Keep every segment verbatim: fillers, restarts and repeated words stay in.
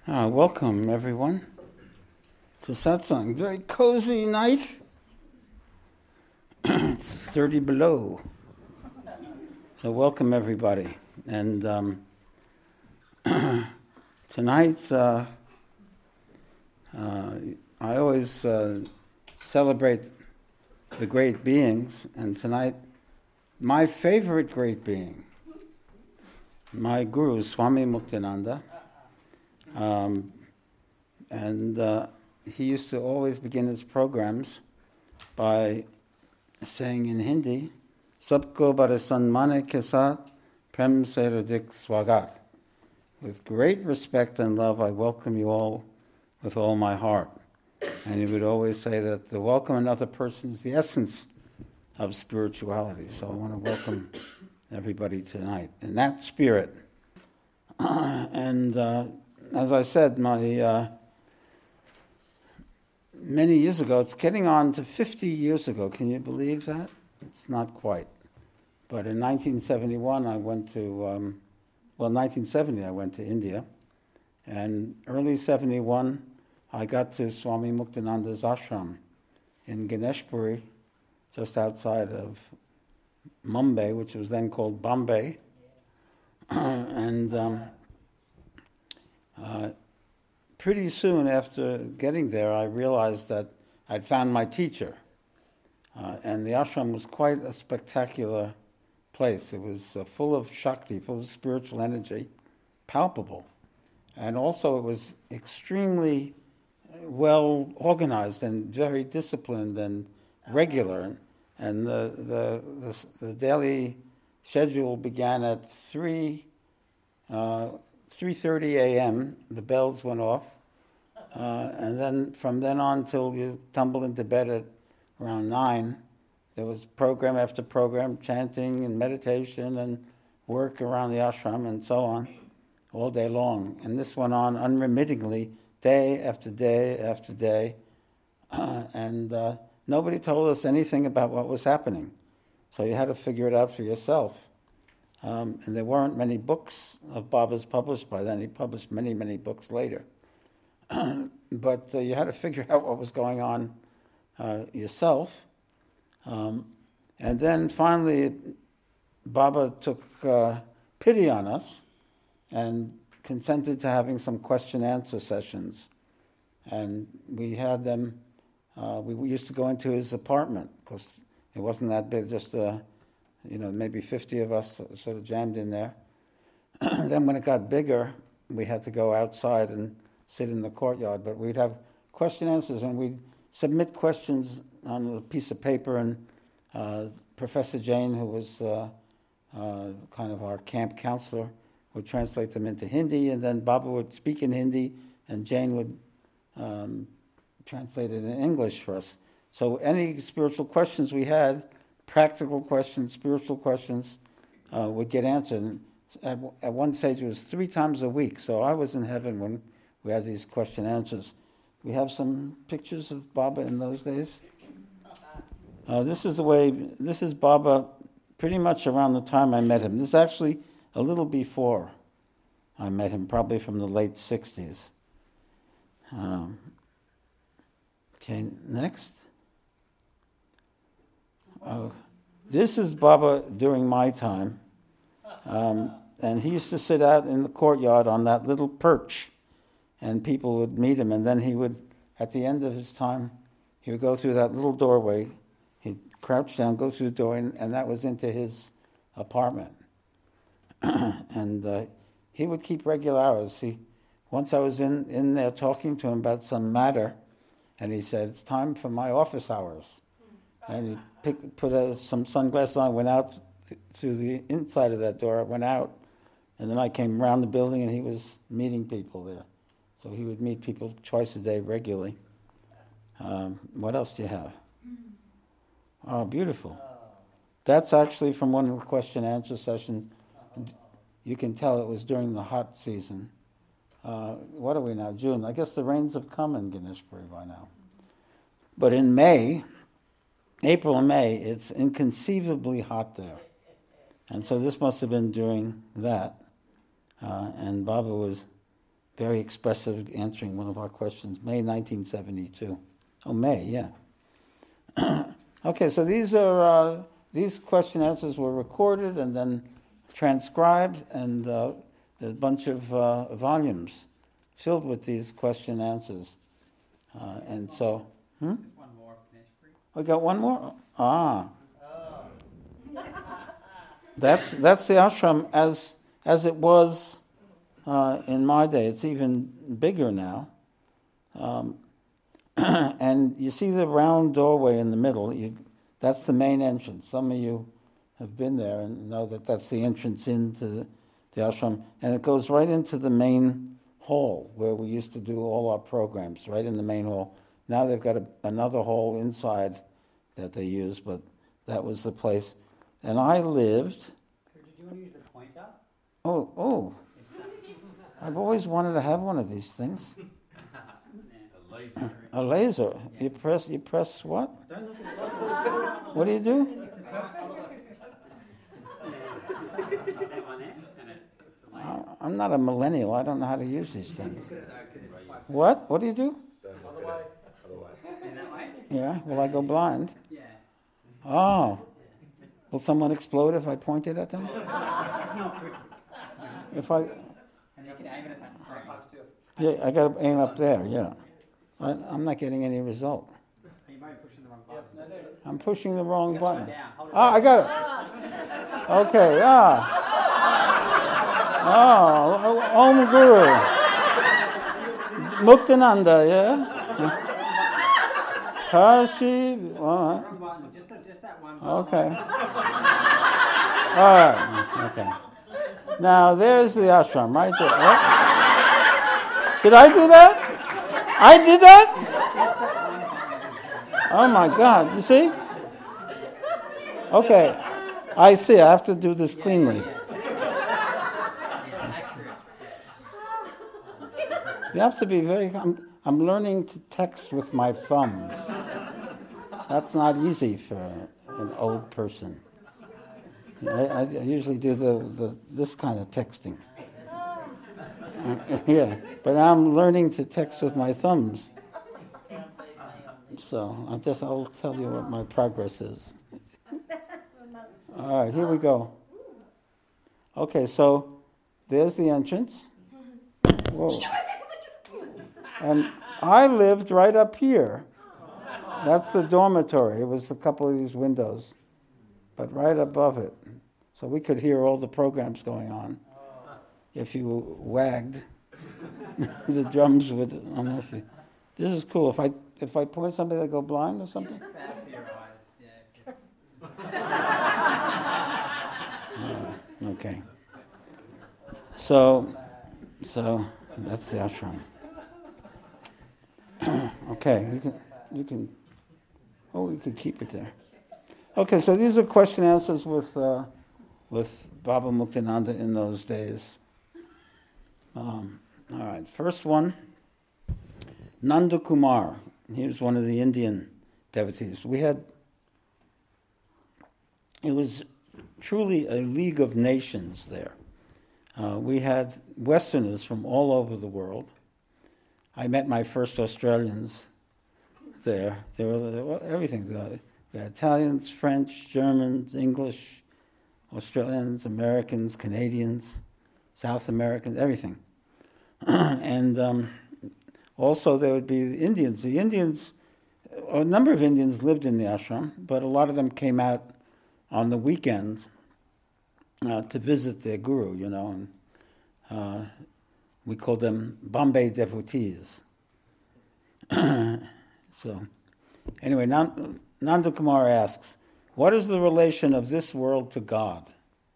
Uh, welcome, everyone, to Satsang. Very cozy night. It's thirty below. So welcome, everybody. And um, tonight, uh, uh, I always uh, celebrate the great beings. And tonight, my favorite great being, my guru, Swami Muktananda, Um, and uh, he used to always begin his programs by saying in Hindi, Sabko bare sanmane ke saath prem se hridik swagat. With great respect and love, I welcome you all with all my heart. And he would always say that to welcome another person is the essence of spirituality. So I want to welcome everybody tonight in that spirit. Uh, and uh, As I said, my uh, many years ago, it's getting on to fifty years ago. Can you believe that? It's not quite. But in nineteen seventy-one, I went to, um, well, nineteen seventy, I went to India. And early seventy-one, I got to Swami Muktananda's ashram in Ganeshpuri, just outside of Mumbai, which was then called Bombay. and... Um, Uh, pretty soon after getting there, I realized that I'd found my teacher. Uh, and the ashram was quite a spectacular place. It was uh, full of Shakti, full of spiritual energy, palpable. And also it was extremely well organized and very disciplined and regular. And the, the, the, the daily schedule began at three... Uh, three thirty a.m., the bells went off, uh, and then from then on till you tumble into bed at around nine, there was program after program, chanting and meditation and work around the ashram and so on, all day long. And this went on unremittingly, day after day after day, uh, and uh, nobody told us anything about what was happening. So you had to figure it out for yourself. Um, and there weren't many books of Baba's published by then. He published many, many books later. but uh, you had to figure out what was going on uh, yourself. Um, and then finally, Baba took uh, pity on us and consented to having some question-answer sessions. And we had them, uh, we used to go into his apartment, because it wasn't that big, just a... you know, maybe fifty of us sort of jammed in there. Then when it got bigger, we had to go outside and sit in the courtyard. But we'd have question answers, and we'd submit questions on a piece of paper, and uh, Professor Jain, who was uh, uh, kind of our camp counselor, would translate them into Hindi, and then Baba would speak in Hindi, and Jain would um, translate it in English for us. So any spiritual questions we had, practical questions, spiritual questions, uh, would get answered. At, at one stage, it was three times a week, so I was in heaven when we had these question answers. We have some pictures of Baba in those days. Uh, this is the way, this is Baba pretty much around the time I met him. This is actually a little before I met him, probably from the late sixties. Um, okay, next. Uh, this is Baba during my time, um, and he used to sit out in the courtyard on that little perch, and people would meet him, and then he would, at the end of his time, he would go through that little doorway, he'd crouch down, go through the door, and, and that was into his apartment. and uh, he would keep regular hours. He, once I was in, in there talking to him about some matter, and he said, "It's time for my office hours." And he picked, put uh, some sunglasses on, went out th- through the inside of that door, went out, and then I came around the building and he was meeting people there. So he would meet people twice a day regularly. Um, what else do you have? Oh, beautiful. That's actually from one of the question-answer sessions. You can tell it was during the hot season. Uh, what are we now, June? I guess the rains have come in Ganeshpuri by now. But in May... April and May, it's inconceivably hot there. And so this must have been during that. Uh, and Baba was very expressive answering one of our questions, May nineteen seventy-two. Oh, May, yeah. Okay, so these are uh, these question answers were recorded and then transcribed, and uh, there's a bunch of uh, volumes filled with these question answers. Uh, and so, hmm? One more finish for you. We got one more? Ah. That's that's the ashram as as it was uh, in my day. It's even bigger now. Um, and you see the round doorway in the middle. You, that's the main entrance. Some of you have been there and know that that's the entrance into the, the ashram. And it goes right into the main hall where we used to do all our programs, right in the main hall. Now they've got a, another hall inside that they use, but that was the place. And I lived... Did you want to use the pointer? Oh, oh. I've always wanted to have one of these things. A laser. A laser. You press, you press what? Don't look at the What do you do? that one there, and it, it's a light. I- I'm not a millennial. I don't know how to use these things. What? What do you do? In that way? Yeah, will I go blind? Yeah. Oh. Will someone explode if I pointed at them? It's not good. If I... And you can aim it at that screen. Yeah, I got to aim up there, yeah. I, I'm not getting any result. You might be pushing the wrong button. I'm pushing the wrong button. Down. Hold it Ah, I got it. Okay, yeah. Oh, Om Guru. Muktananda, yeah? Kashi, all right. Wrong button. Just, that, just that one. Okay. All right, okay. Now, there's the ashram right there. What? Did I do that? I did that? Oh my God, you see? Okay, I see, I have to do this cleanly. You have to be very, I'm, I'm learning to text with my thumbs. That's not easy for an old person. I, I usually do the, the this kind of texting. Yeah, but I'm learning to text with my thumbs. So I'll just I'll tell you what my progress is. All right, here we go. Okay, so there's the entrance. Whoa. And I lived right up here. That's the dormitory. It was a couple of these windows, but right above it. So we could hear all the programs going on. If you wagged, the drums would almost. This is cool. If I if I point somebody, they go blind or something. Bad for your eyes. Yeah. Oh, okay. So, so that's the ashram. Okay, you can you can. Oh, you can keep it there. Okay, so these are question answers with uh, with Baba Muktananda in those days. Um, all right, first one. Nanda Kumar. He was one of the Indian devotees. We had. It was truly a league of nations there. Uh, we had Westerners from all over the world. I met my first Australians there. They were, they were everything. Uh, we had Italians, French, Germans, English, Australians, Americans, Canadians, South Americans, everything. And um, also there would be the Indians. The Indians, a number of Indians lived in the ashram, but a lot of them came out on the weekends uh, to visit their guru, you know, and uh, we called them Bombay devotees. So, anyway, Nanda Kumar asks, what is the relation of this world to God?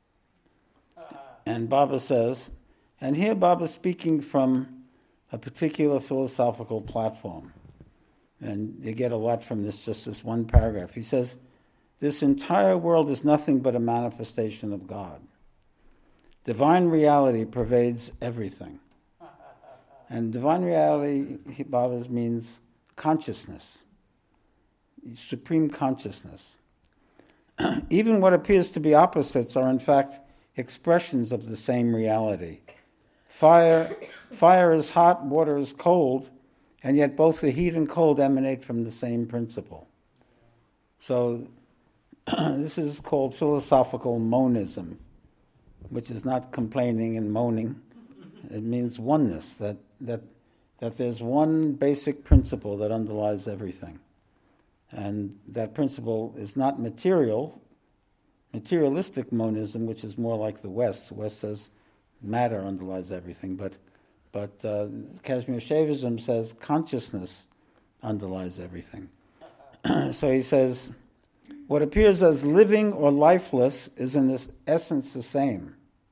And Baba says, and here Baba is speaking from a particular philosophical platform. And you get a lot from this, just this one paragraph. He says, this entire world is nothing but a manifestation of God. Divine reality pervades everything. And divine reality, Baba means consciousness, supreme consciousness. Even what appears to be opposites are in fact expressions of the same reality. Fire, fire is hot, water is cold, and yet both the heat and cold emanate from the same principle. So this is called philosophical monism, which is not complaining and moaning. It means oneness, that, that, that there's one basic principle that underlies everything. And that principle is not material, materialistic monism, which is more like the West. The West says matter underlies everything, but but uh, Kashmir Shaivism says consciousness underlies everything. So he says, what appears as living or lifeless is in this essence the same.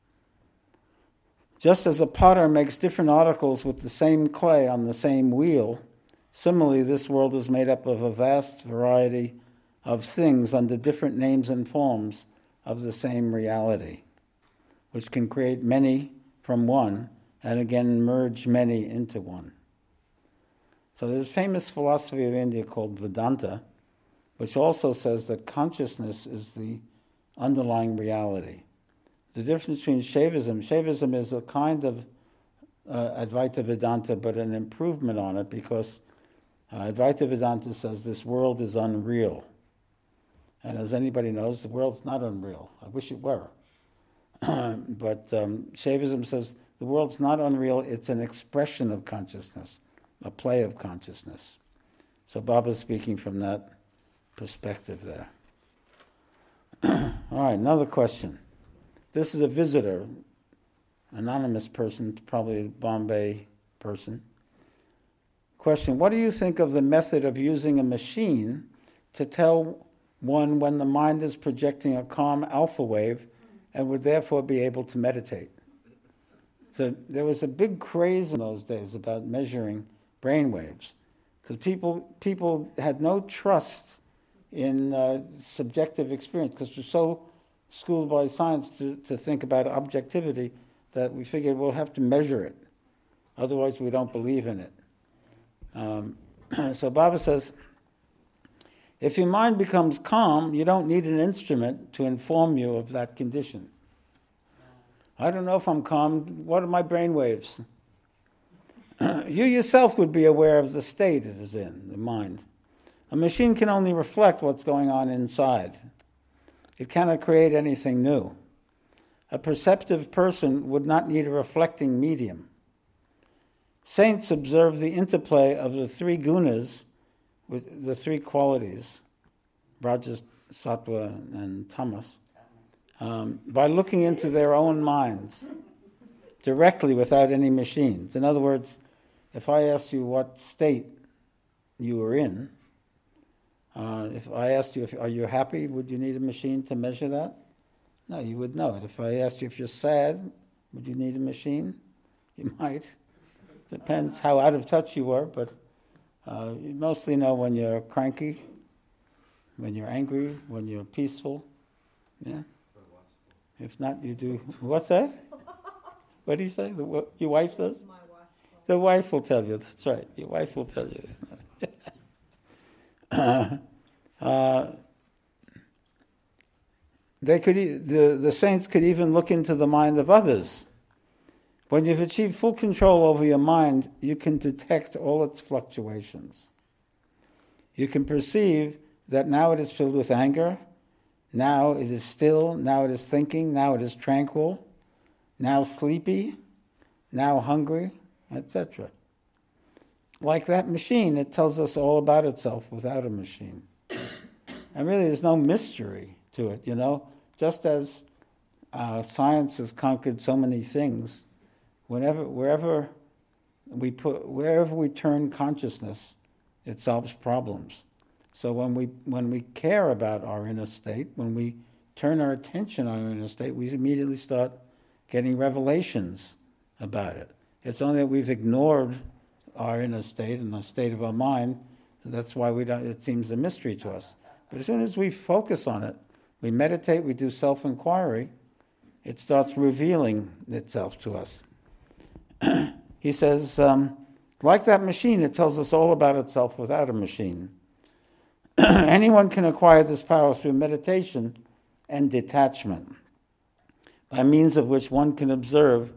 Just as a potter makes different articles with the same clay on the same wheel, similarly this world is made up of a vast variety of things under different names and forms of the same reality, which can create many from one and again merge many into one. So there's a famous philosophy of India called Vedanta, which also says that consciousness is the underlying reality. The difference between Shaivism, Shaivism is a kind of uh, Advaita Vedanta, but an improvement on it, because uh, Advaita Vedanta says this world is unreal. And as anybody knows, the world's not unreal. I wish it were. But um, Shaivism says the world's not unreal, it's an expression of consciousness, a play of consciousness. So Baba's speaking from that perspective there. All right, another question. This is a visitor, anonymous person, probably a Bombay person. Question, what do you think of the method of using a machine to tell one when the mind is projecting a calm alpha wave and would therefore be able to meditate? So there was a big craze in those days about measuring brain waves, because people people had no trust in uh, subjective experience, because we're so schooled by science to, to think about objectivity that we figured we'll have to measure it. Otherwise we don't believe in it. Um, so Baba says, if your mind becomes calm, you don't need an instrument to inform you of that condition. I don't know if I'm calm. What are my brain waves? You yourself would be aware of the state it is in, the mind. A machine can only reflect what's going on inside. It cannot create anything new. A perceptive person would not need a reflecting medium. Saints observe the interplay of the three gunas, with the three qualities, Rajas, Sattva, and Tamas, um, by looking into their own minds directly without any machines. In other words, if I asked you what state you were in, uh, if I asked you, if, are you happy, would you need a machine to measure that? No, you would know it. If I asked you if you're sad, would you need a machine? You might. Depends how out of touch you were, but uh, you mostly know when you're cranky, when you're angry, when you're peaceful. Yeah. If not, you do. What's that? What do you say? The, what, your wife does? My wife. The wife will tell you. That's right. Your wife will tell you. uh, uh, they could. E- the the saints could even look into the mind of others. When you've achieved full control over your mind, you can detect all its fluctuations. You can perceive that now it is filled with anger, now it is still, now it is thinking, now it is tranquil, now sleepy, now hungry, et cetera. Like that machine, it tells us all about itself without a machine. And really there's no mystery to it, you know. Just as uh, science has conquered so many things, whenever, wherever we put, wherever we turn consciousness, it solves problems. So when we when we care about our inner state, when we turn our attention on our inner state, we immediately start getting revelations about it. It's only that we've ignored our inner state and the state of our mind. So that's why we don't. It seems a mystery to us. But as soon as we focus on it, we meditate, we do self-inquiry, it starts revealing itself to us. He says, um, like that machine, it tells us all about itself without a machine. Anyone can acquire this power through meditation and detachment, by means of which one can observe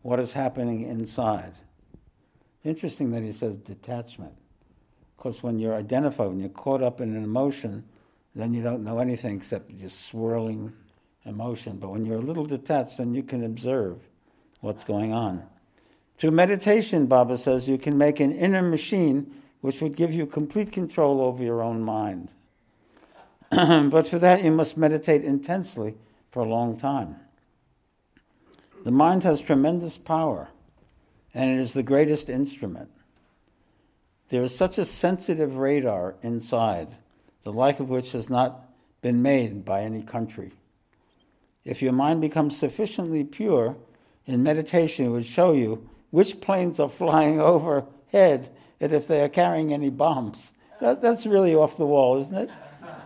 what is happening inside. Interesting that he says detachment. Because when you're identified, when you're caught up in an emotion, then you don't know anything except just swirling emotion. But when you're a little detached, then you can observe what's going on. Through meditation, Baba says, you can make an inner machine which would give you complete control over your own mind. But for that, you must meditate intensely for a long time. The mind has tremendous power, and it is the greatest instrument. There is such a sensitive radar inside, the like of which has not been made by any country. If your mind becomes sufficiently pure, in meditation it would show you which planes are flying overhead and if they are carrying any bombs. That, that's really off the wall, isn't it?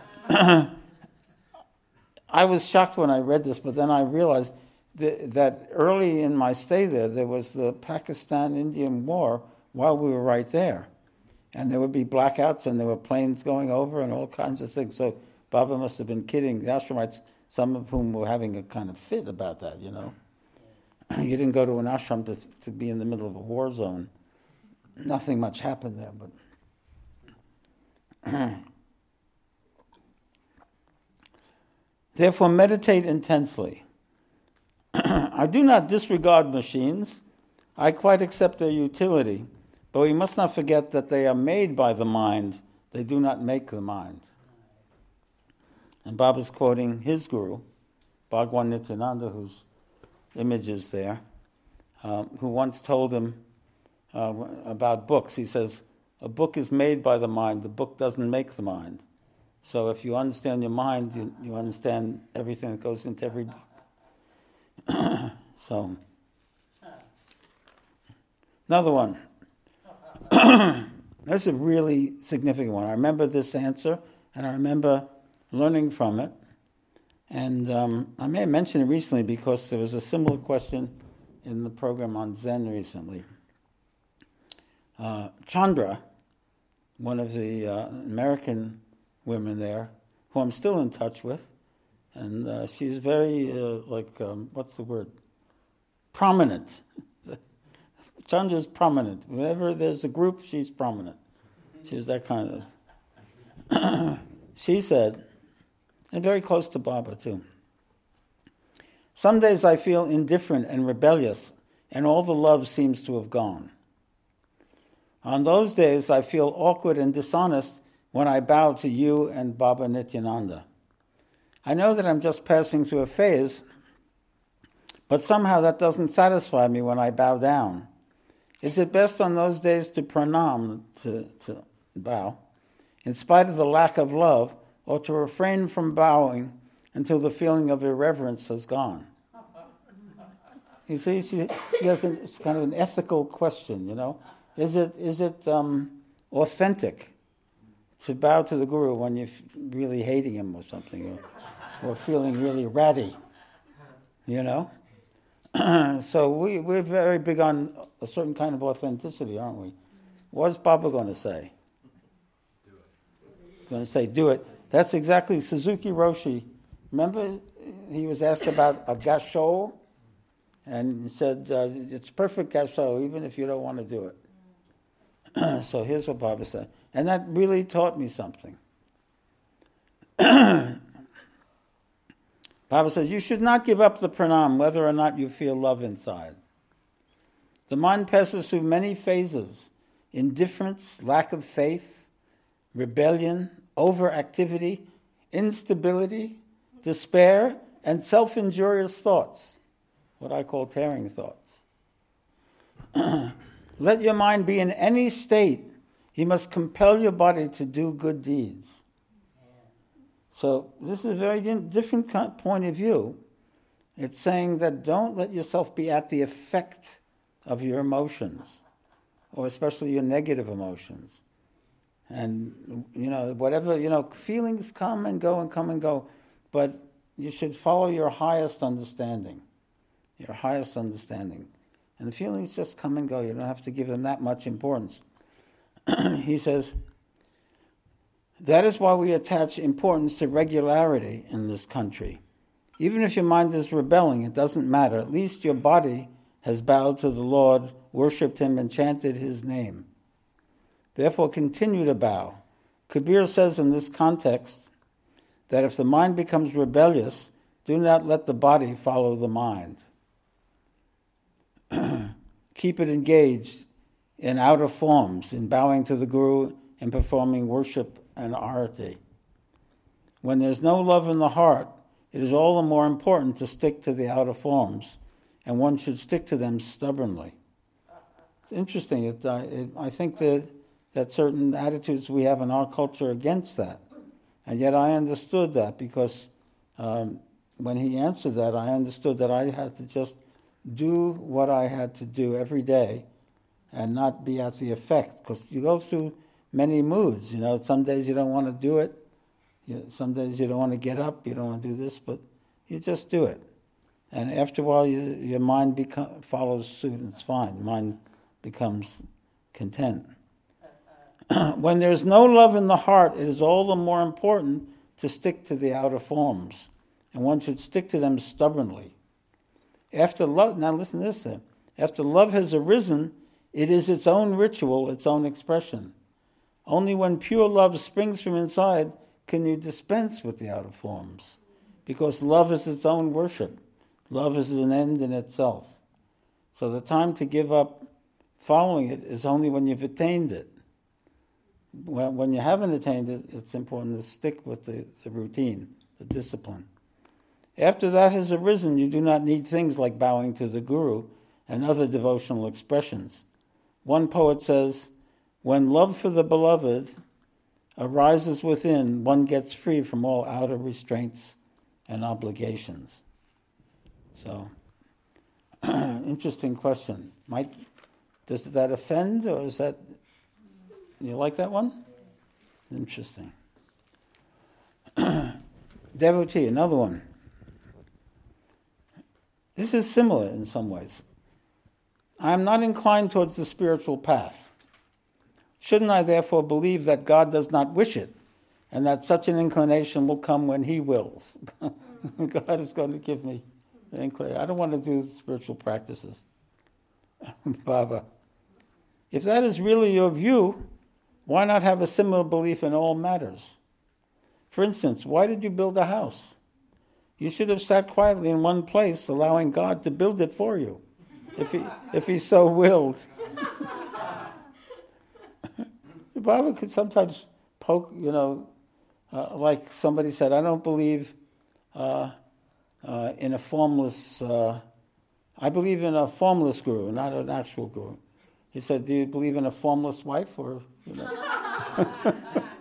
I was shocked when I read this, but then I realized that, that early in my stay there, there was the Pakistan-Indian War while we were right there. And there would be blackouts and there were planes going over and all kinds of things. So Baba must have been kidding the ashramites, some of whom were having a kind of fit about that, you know. You didn't go to an ashram to, to be in the middle of a war zone. Nothing much happened there, but... Therefore, meditate intensely. I do not disregard machines. I quite accept their utility, but we must not forget that they are made by the mind. They do not make the mind. And Baba's quoting his guru, Bhagwan Nityananda, whose image is there, um, who once told him uh, about books. He says, a book is made by the mind. The book doesn't make the mind. So if you understand your mind, you, you understand everything that goes into every book. So, another one. That's a really significant one. I remember this answer, and I remember learning from it. And um, I may have mentioned it recently because there was a similar question in the program on Zen recently. Uh, Chandra, one of the uh, American women there, who I'm still in touch with, and uh, she's very, uh, like, um, what's the word? Prominent. Chandra's prominent. Whenever there's a group, she's prominent. She's that kind of... She said, and very close to Baba too, some days I feel indifferent and rebellious, and all the love seems to have gone. On those days I feel awkward and dishonest when I bow to you and Baba Nityananda. I know that I'm just passing through a phase, but somehow that doesn't satisfy me when I bow down. Is it best on those days to pranam, to, to bow, in spite of the lack of love, or to refrain from bowing until the feeling of irreverence has gone? You see, she, she has an, it's kind of an ethical question, you know. Is it is it um, authentic to bow to the Guru when you're really hating him or something, or, or feeling really ratty, you know? So we, we're very big on a certain kind of authenticity, aren't we? What's Baba going to say? Do it. He's going to say, do it. That's exactly Suzuki Roshi. Remember, he was asked about a gasho, and he said, uh, it's perfect gasho, even if you don't want to do it. So here's what Baba said. And that really taught me something. Baba says, you should not give up the pranam whether or not you feel love inside. The mind passes through many phases: indifference, lack of faith, rebellion, overactivity, instability, despair, and self-injurious thoughts, what I call tearing thoughts. Let your mind be in any state. You must compel your body to do good deeds. So this is a very different point of view. It's saying that don't let yourself be at the effect of your emotions, or especially your negative emotions. And, you know, whatever, you know, feelings come and go and come and go, but you should follow your highest understanding, your highest understanding. And the feelings just come and go. You don't have to give them that much importance. He says, that is why we attach importance to regularity in this country. Even if your mind is rebelling, it doesn't matter. At least your body has bowed to the Lord, worshipped him, and chanted his name. Therefore continue to bow. Kabir says in this context that if the mind becomes rebellious, do not let the body follow the mind. Keep it engaged in outer forms, in bowing to the Guru and performing worship and arati. When there's no love in the heart, it is all the more important to stick to the outer forms, and one should stick to them stubbornly. It's interesting. It, uh, it, I think that, that certain attitudes we have in our culture against that. And yet I understood that because um, when he answered that, I understood that I had to just do what I had to do every day and not be at the effect. Because you go through many moods. You know, some days you don't want to do it. You, some days you don't want to get up. You don't want to do this, but you just do it. And after a while, you, your mind become, follows suit, and it's fine. Mind becomes content. When there's no love in the heart, it is all the more important to stick to the outer forms, and one should stick to them stubbornly. After love, now listen to this then. After love has arisen, it is its own ritual, its own expression. Only when pure love springs from inside can you dispense with the outer forms, because love is its own worship. Love is an end in itself. So the time to give up following it is only when you've attained it. When you haven't attained it, it's important to stick with the, the routine, the discipline. After that has arisen, you do not need things like bowing to the Guru and other devotional expressions. One poet says, when love for the beloved arises within, one gets free from all outer restraints and obligations. So, interesting question. Might, does that offend, or is that, you like that one? Interesting. Devotee, another one. This is similar in some ways. I am not inclined towards the spiritual path. Shouldn't I therefore believe that God does not wish it, and that such an inclination will come when He wills? God is going to give me an inclination. I don't want to do spiritual practices. Baba. If that is really your view, why not have a similar belief in all matters? For instance, why did you build a house? You should have sat quietly in one place, allowing God to build it for you, if He if He so willed. The Bible could sometimes poke, you know, uh, like somebody said, I don't believe uh, uh, in a formless, uh, I believe in a formless guru, not an actual guru. He said, do you believe in a formless wife? Or, you know?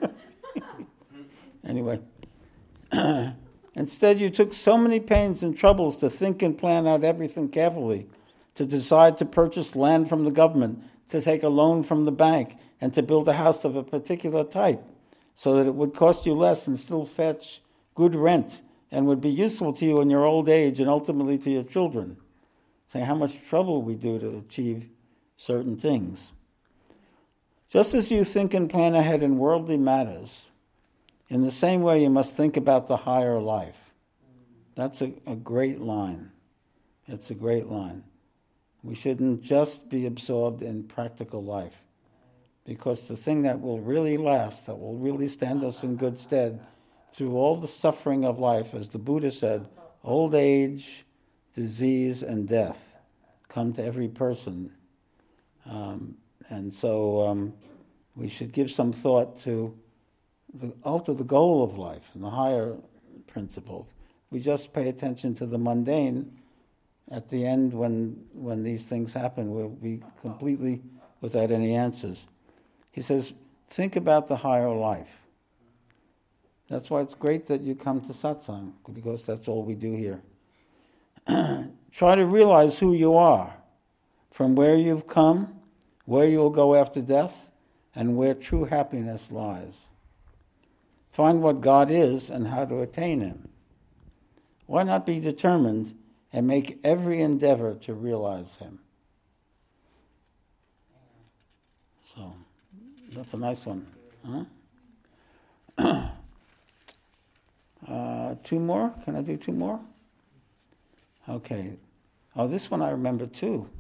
Anyway. Instead, you took so many pains and troubles to think and plan out everything carefully, to decide to purchase land from the government, to take a loan from the bank, and to build a house of a particular type, so that it would cost you less and still fetch good rent, and would be useful to you in your old age and ultimately to your children. Saying how much trouble we do to achieve certain things. Just as you think and plan ahead in worldly matters, in the same way you must think about the higher life. That's a, a great line. It's a great line. We shouldn't just be absorbed in practical life, because the thing that will really last, that will really stand us in good stead through all the suffering of life, as the Buddha said, old age, disease, and death come to every person. Um, and so um, we should give some thought to the ultimate, the goal of life, and the higher principle. We just pay attention to the mundane. At the end, when when these things happen, we'll be completely without any answers. He says, think about the higher life. That's why it's great that you come to satsang, because that's all we do here. Try to realize who you are, from where you've come, where you'll go after death, and where true happiness lies. Find what God is and how to attain Him. Why not be determined and make every endeavor to realize Him? So, that's a nice one. Huh? uh, two more? Can I do two more? Okay. Oh, this one I remember too.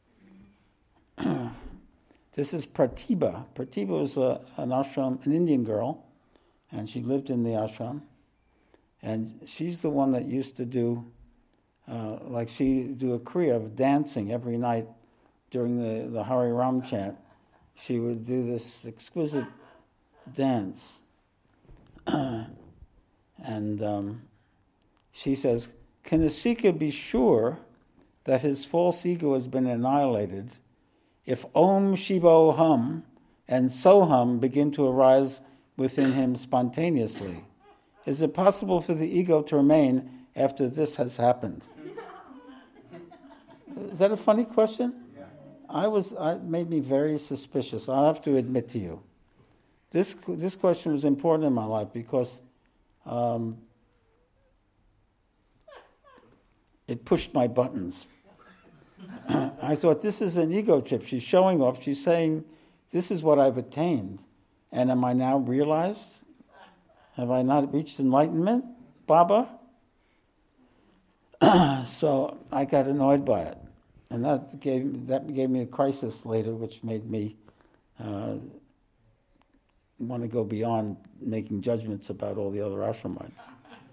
This is Pratibha. Pratibha was a, an ashram, an Indian girl, and she lived in the ashram. And she's the one that used to do, uh, like she do a kriya of dancing every night during the, the Hari Ram chant. She would do this exquisite dance. And um, she says, can a Sikha be sure that his false ego has been annihilated if Om Shiva Hum and Soham begin to arise within him spontaneously? Is it possible for the ego to remain after this has happened? Is that a funny question? Yeah. I was. I, it made me very suspicious. I have to admit to you, this this question was important in my life because um, it pushed my buttons. I thought, this is an ego trip. She's showing off. She's saying, this is what I've attained. And am I now realized? Have I not reached enlightenment, Baba? So I got annoyed by it. And that gave, that gave me a crisis later, which made me uh, want to go beyond making judgments about all the other ashramites.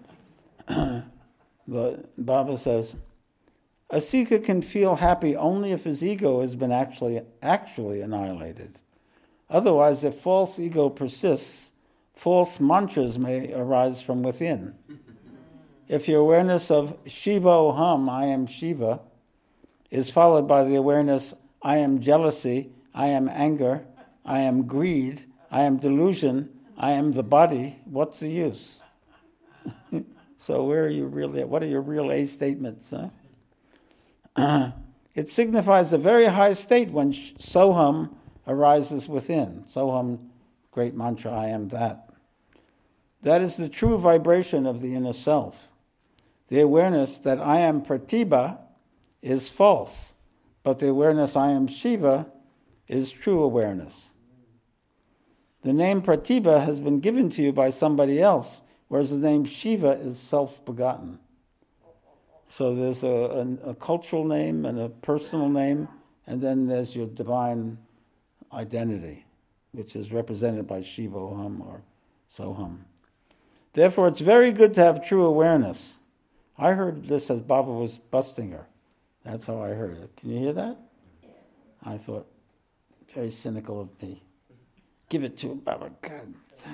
But Baba says, a Sikha can feel happy only if his ego has been actually actually annihilated. Otherwise, if false ego persists, false mantras may arise from within. If your awareness of Shiva Hum, I am Shiva, is followed by the awareness, I am jealousy, I am anger, I am greed, I am delusion, I am the body, what's the use? So where are you really, what are your real A statements, huh? Uh, it signifies a very high state when Soham arises within. Soham, great mantra, I am that. That is the true vibration of the inner self. The awareness that I am Pratibha is false, but the awareness I am Shiva is true awareness. The name Pratibha has been given to you by somebody else, whereas the name Shiva is self-begotten. So there's a, a, a cultural name and a personal name, and then there's your divine identity, which is represented by Shiva Hum or Soham. Therefore, it's very good to have true awareness. I heard this as Baba was busting her. That's how I heard it. Can you hear that? I thought, very cynical of me. Give it to him, Baba. God.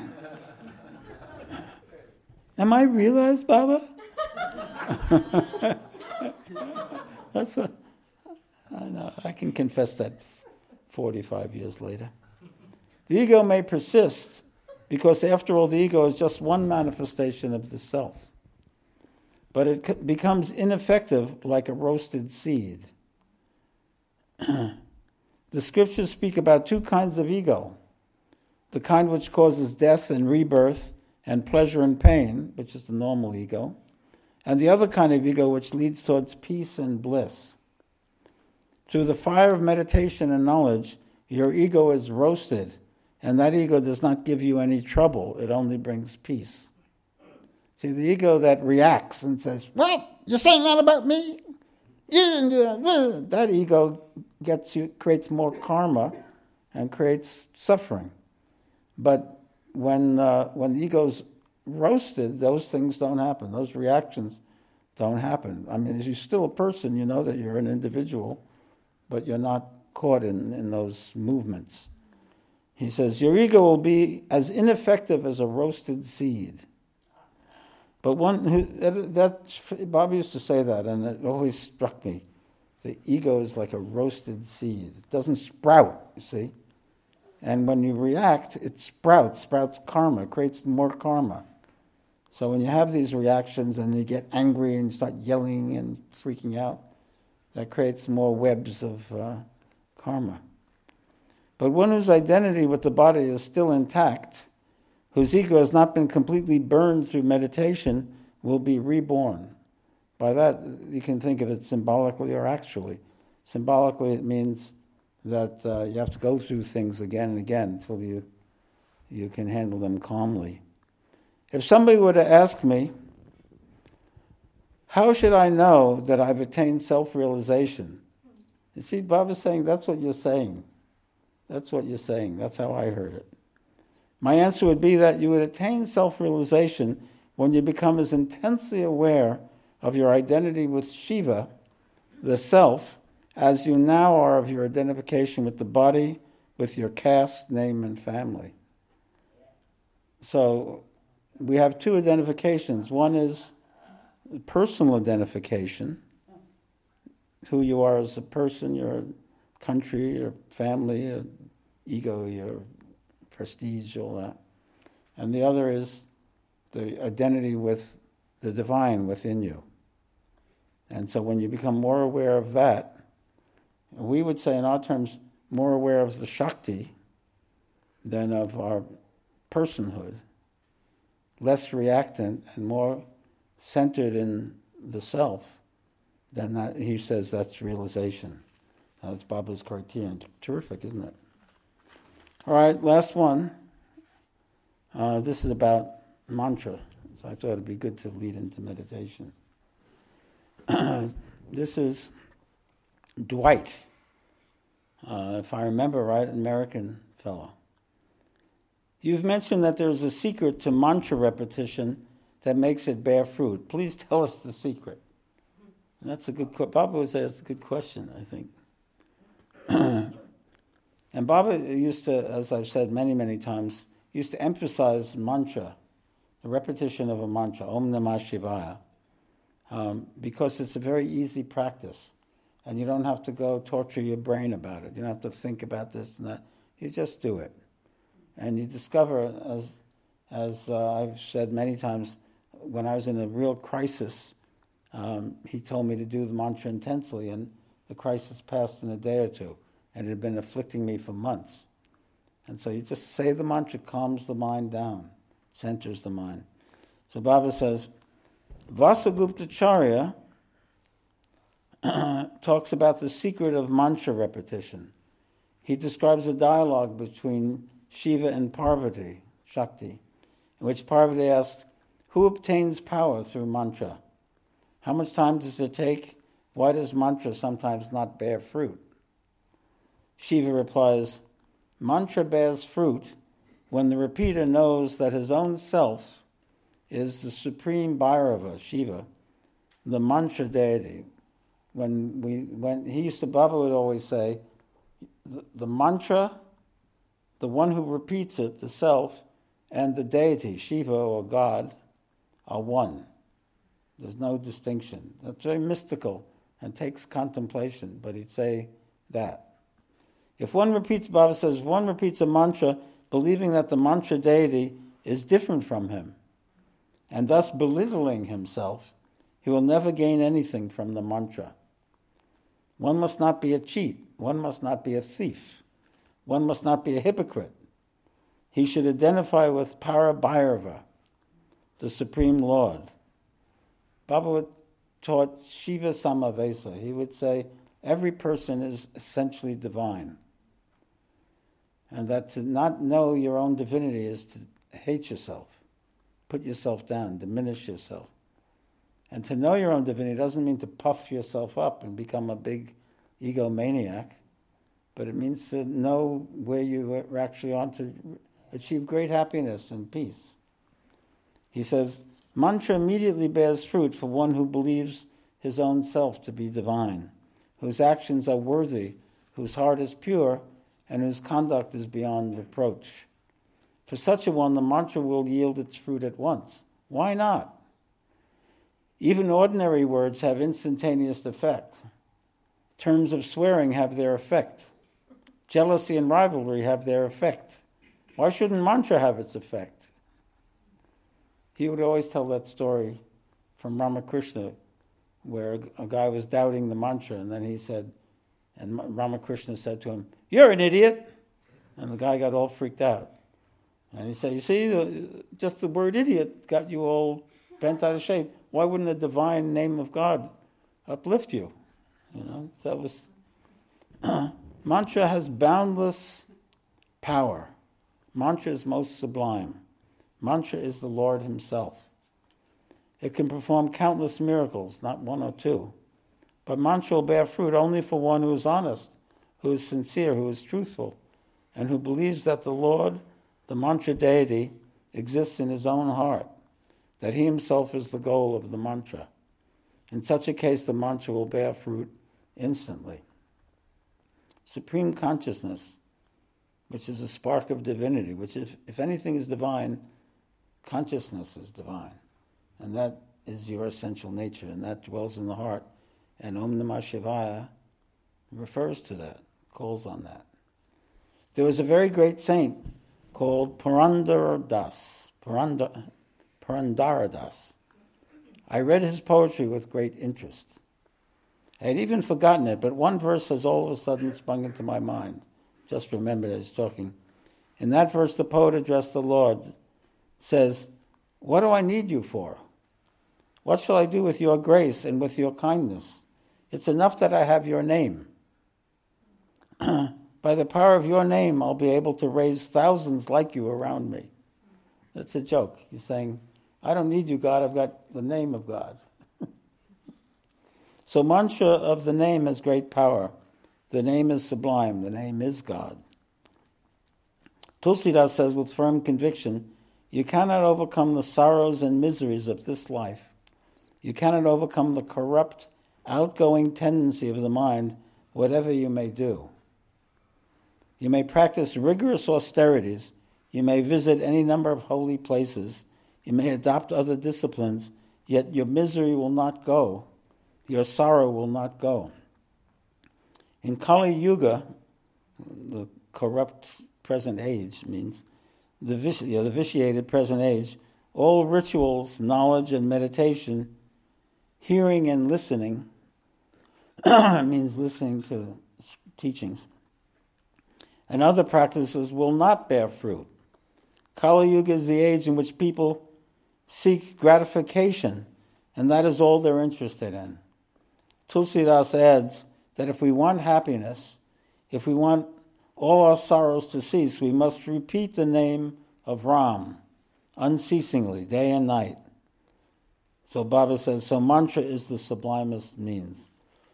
Am I realized, Baba? That's a, I know, I can confess that forty-five years later. The ego may persist because, after all, the ego is just one manifestation of the self. But it c- becomes ineffective like a roasted seed. The scriptures speak about two kinds of ego. The kind which causes death and rebirth and pleasure and pain, which is the normal ego, and the other kind of ego which leads towards peace and bliss. Through the fire of meditation and knowledge, your ego is roasted, and that ego does not give you any trouble, it only brings peace. See, the ego that reacts and says, what? You're saying that about me? You didn't do that. That ego gets you, creates more karma and creates suffering. But when uh, when the ego's roasted, those things don't happen. Those reactions don't happen. I mean, you're still a person, you know that you're an individual, but you're not caught in, in those movements. He says, your ego will be as ineffective as a roasted seed. But one who, that, that Bob used to say that, and it always struck me. The ego is like a roasted seed. It doesn't sprout, you see. And when you react, it sprouts, sprouts karma, creates more karma. So when you have these reactions and you get angry and start yelling and freaking out, that creates more webs of uh, karma. But one whose identity with the body is still intact, whose ego has not been completely burned through meditation, will be reborn. By that, you can think of it symbolically or actually. Symbolically, it means that uh, you have to go through things again and again until you you can handle them calmly. If somebody were to ask me, How should I know that I've attained self-realization? You see, Baba's saying that's what you're saying. That's what you're saying. That's how I heard it. My answer would be that you would attain self-realization when you become as intensely aware of your identity with Shiva, the self, as you now are of your identification with the body, with your caste, name, and family. So we have two identifications. One is personal identification, who you are as a person, your country, your family, your ego, your prestige, all that. And the other is the identity with the divine within you. And so when you become more aware of that, we would say in our terms, more aware of the Shakti than of our personhood, less reactant and more centered in the self, then that, he says that's realization. That's Baba's criterion. Terrific, isn't it? All right, last one. Uh, this is about mantra. So I thought it'd be good to lead into meditation. This is Dwight. Uh, if I remember right, an American fellow. You've mentioned that there's a secret to mantra repetition that makes it bear fruit. Please tell us the secret. And that's a good question. Baba would say that's a good question, I think. And Baba used to, as I've said many, many times, used to emphasize mantra, the repetition of a mantra, Om Namah Shivaya, um, because it's a very easy practice. And you don't have to go torture your brain about it. You don't have to think about this and that. You just do it. And you discover, as, as uh, I've said many times, when I was in a real crisis, um, he told me to do the mantra intensely, and the crisis passed in a day or two, and it had been afflicting me for months. And so you just say the mantra, calms the mind down, centers the mind. So Baba says, Vasuguptacharya talks about the secret of mantra repetition. He describes a dialogue between Shiva and Parvati, Shakti, in which Parvati asks, who obtains power through mantra? How much time does it take? Why does mantra sometimes not bear fruit? Shiva replies, mantra bears fruit when the repeater knows that his own self is the supreme Bhairava, Shiva, the mantra deity. When we, when he used to, Baba would always say, the, the mantra, the one who repeats it, the self, and the deity, Shiva or God, are one. There's no distinction. That's very mystical and takes contemplation, but he'd say that. If one repeats, Baba says, if one repeats a mantra believing that the mantra deity is different from him, and thus belittling himself, he will never gain anything from the mantra. One must not be a cheat. One must not be a thief. One must not be a hypocrite. He should identify with Parabhairava, the Supreme Lord. Baba taught Shiva Samavesa. He would say, every person is essentially divine. And that to not know your own divinity is to hate yourself, put yourself down, diminish yourself. And to know your own divinity doesn't mean to puff yourself up and become a big egomaniac, but it means to know where you are actually on to achieve great happiness and peace. He says, mantra immediately bears fruit for one who believes his own self to be divine, whose actions are worthy, whose heart is pure, and whose conduct is beyond reproach. For such a one, the mantra will yield its fruit at once. Why not? Even ordinary words have instantaneous effect. Terms of swearing have their effect. Jealousy and rivalry have their effect. Why shouldn't mantra have its effect? He would always tell that story from Ramakrishna, where a guy was doubting the mantra, and then he said, and Ramakrishna said to him, "You're an idiot." And the guy got all freaked out. And he said, you see, just the word idiot got you all bent out of shape. Why wouldn't the divine name of God uplift you? You know, that was... Mantra has boundless power. Mantra is most sublime. Mantra is the Lord himself. It can perform countless miracles, not one or two. But mantra will bear fruit only for one who is honest, who is sincere, who is truthful, and who believes that the Lord, the mantra deity, exists in his own heart, that he himself is the goal of the mantra. In such a case, the mantra will bear fruit instantly. Supreme consciousness, which is a spark of divinity, which if, if anything is divine, consciousness is divine. And that is your essential nature, and that dwells in the heart. And Om Namah Shivaya refers to that, calls on that. There was a very great saint called Purandara Das, Purandara, Purandara Das. I read his poetry with great interest. I had even forgotten it, but one verse has all of a sudden sprung into my mind. Just remembered as talking. In that verse, the poet addressed the Lord, says, "What do I need you for? What shall I do with your grace and with your kindness? It's enough that I have your name. By the power of your name, I'll be able to raise thousands like you around me." That's a joke. He's saying, I don't need you, God, I've got the name of God. So mantra of the name has great power. The name is sublime. The name is God. Tulsidas says with firm conviction, you cannot overcome the sorrows and miseries of this life. You cannot overcome the corrupt, outgoing tendency of the mind, whatever you may do. You may practice rigorous austerities. You may visit any number of holy places. You may adopt other disciplines, yet your misery will not go. Your sorrow will not go. In Kali Yuga, the corrupt present age means the, vici- yeah, the vitiated present age, all rituals, knowledge, and meditation, hearing and listening, means listening to teachings, and other practices will not bear fruit. Kali Yuga is the age in which people seek gratification, and that is all they're interested in. Tulsidas adds that if we want happiness, if we want all our sorrows to cease, we must repeat the name of Ram unceasingly, day and night. So Baba says, so mantra is the sublimest means.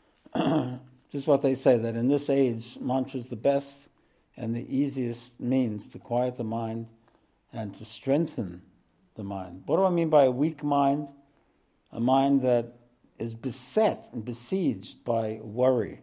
Just what they say, that in this age, mantra is the best and the easiest means to quiet the mind and to strengthen the mind. What do I mean by a weak mind? A mind that is beset and besieged by worry,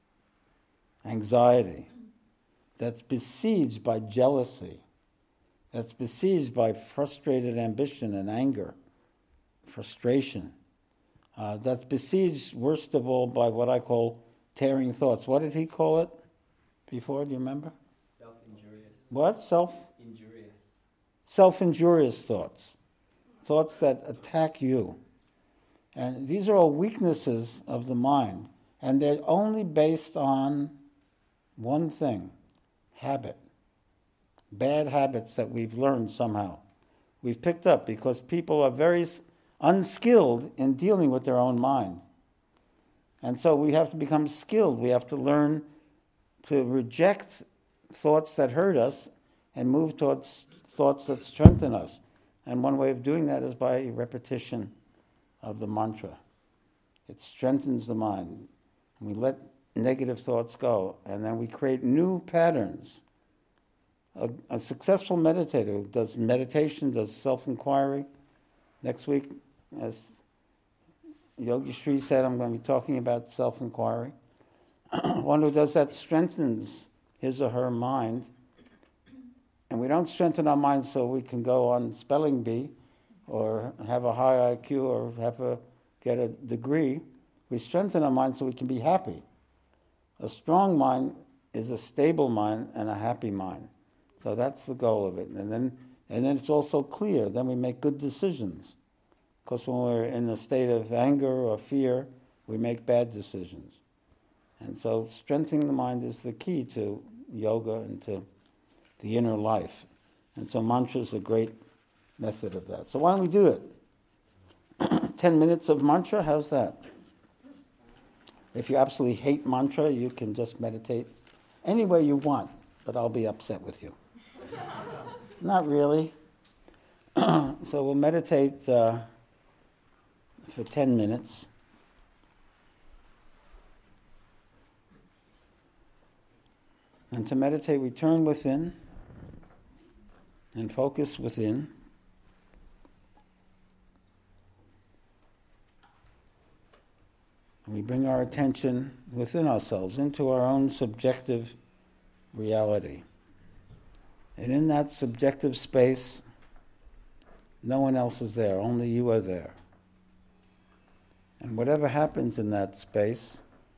anxiety, that's besieged by jealousy, that's besieged by frustrated ambition and anger, frustration, uh, that's besieged, worst of all, by what I call tearing thoughts. What did he call it before? Do you remember? Self-injurious. What? Self? Injurious. Self-injurious thoughts. Thoughts that attack you. And these are all weaknesses of the mind. And they're only based on one thing, habit. Bad habits that we've learned somehow. We've picked up because people are very unskilled in dealing with their own mind. And so we have to become skilled. We have to learn to reject thoughts that hurt us and move towards thoughts that strengthen us. And one way of doing that is by repetition of the mantra. It strengthens the mind. We let negative thoughts go, and then we create new patterns. A, a successful meditator does meditation, does self-inquiry. Next week, as Yogi Sri said, I'm going to be talking about self-inquiry. One who does that strengthens his or her mind. And we don't strengthen our mind so we can go on spelling bee or have a high I Q or have a get a degree. We strengthen our mind so we can be happy. A strong mind is a stable mind and a happy mind. So that's the goal of it. And then and then it's also clear. Then we make good decisions. Because when we're in a state of anger or fear, we make bad decisions. And so strengthening the mind is the key to yoga and to the inner life. And so mantra is a great method of that. So why don't we do it? Ten minutes of mantra, how's that? If you absolutely hate mantra, you can just meditate any way you want, but I'll be upset with you. Not really. So we'll meditate uh, for ten minutes. And to meditate, we turn within and focus within. We bring our attention within ourselves, into our own subjective reality. And in that subjective space, no one else is there, only you are there. And whatever happens in that space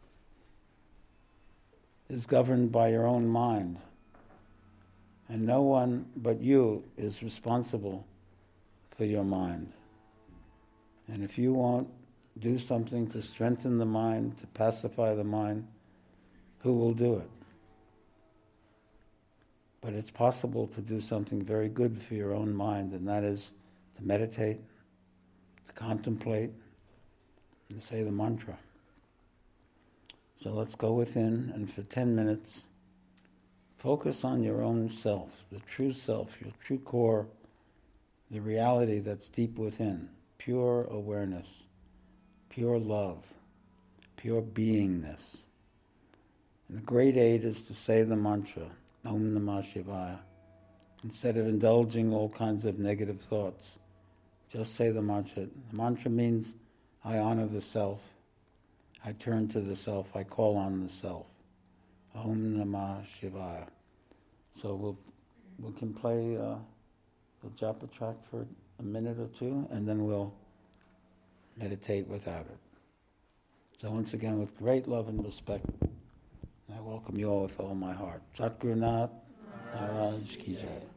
is governed by your own mind. And no one but you is responsible for your mind. And if you won't do something to strengthen the mind, to pacify the mind, who will do it? But it's possible to do something very good for your own mind, and that is to meditate, to contemplate, and to say the mantra. So let's go within, and for ten minutes, focus on your own self, the true self, your true core, the reality that's deep within, pure awareness, pure love, pure beingness. And a great aid is to say the mantra, Om Namah Shivaya. Instead of indulging all kinds of negative thoughts, just say the mantra. The mantra means, I honor the self, I turn to the self, I call on the self. Om Namah Shivaya. So we'll, we can play uh, the japa track for a minute or two, and then we'll meditate without it. So once again, with great love and respect, I welcome you all with all my heart. Satguru Nath Maharaj Ki Jai.